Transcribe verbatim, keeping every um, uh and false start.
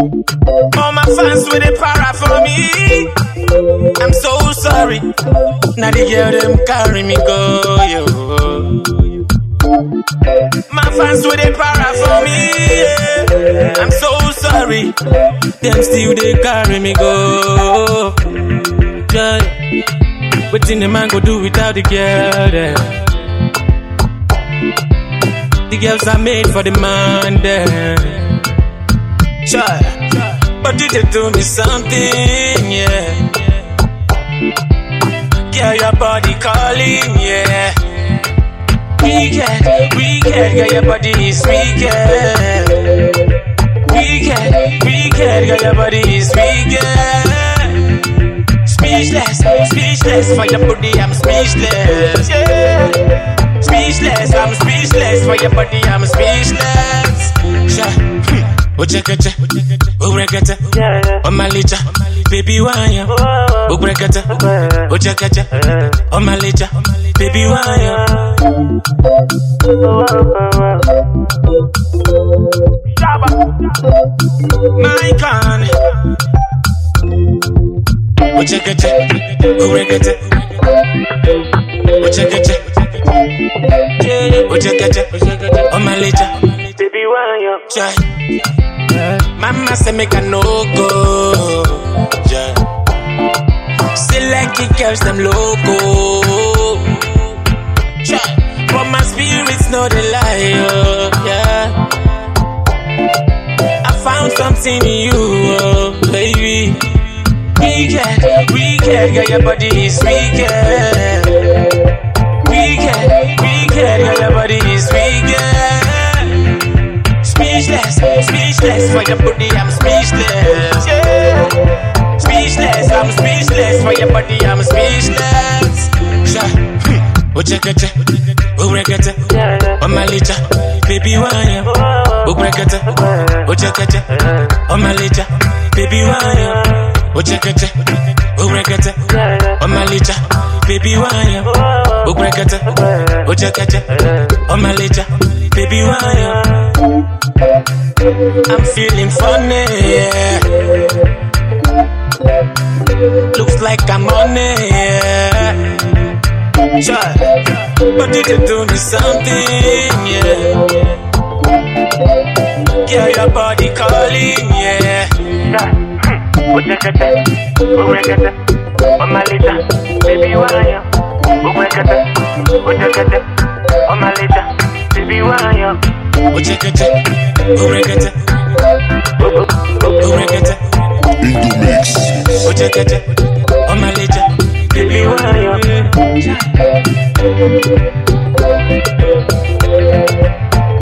All my fans with the para for me. I'm so sorry. Now the girl them carry me go, yo. My fans with the para for me. Yeah. I'm so sorry. Them still they carry me go. Yeah. What in the man go do without the girl there? The girls are made for the man there. Child, but you did do me something, yeah. Girl, your body calling, yeah. Weekend, weekend, girl, your body is weekend. Weekend, weekend, girl, your body is weekend. Speechless, speechless, for your body, I'm speechless, yeah. Speechless, I'm speechless, for your body, I'm speechless. Sure. Ojekete, Obrekete, Omalicha, baby wanya, Obrekete, Ojekete, Omalicha, baby wanya. My con, Ojekete, Obrekete, Ojekete, Ojekete, Omalicha, baby wanya. Mama say make a no go, yeah. Select the girls them loco, yeah. But my spirit's not a liar, yeah. I found something in you, oh, baby. Weekend, weekend, girl, your body is weekend. Weekend, weekend, girl, your body is weekend. Speechless, speechless, for your body I'm speechless, yeah. Speechless, I'm speechless, for your body I'm speechless. Ojekete, Obrekete, Omalicha, baby wanya, Obrekete, Ojekete, Omalicha, baby wanya, Ojekete, Obrekete, Omalicha, baby wanya, Obrekete, Ojekete, Omalicha, baby wanya. I'm feeling funny, yeah. Looks like I'm on it, yeah. Sure. But you did do me something, yeah. Girl, your body calling, yeah. Ojekete, Obrekete, Omalicha, baby wanya, Obrekete, Ojekete, Omalicha, baby wanya. Ojekete, Obrekete, Obrekete, in the mix. Ojekete, Omalicha, baby wanya.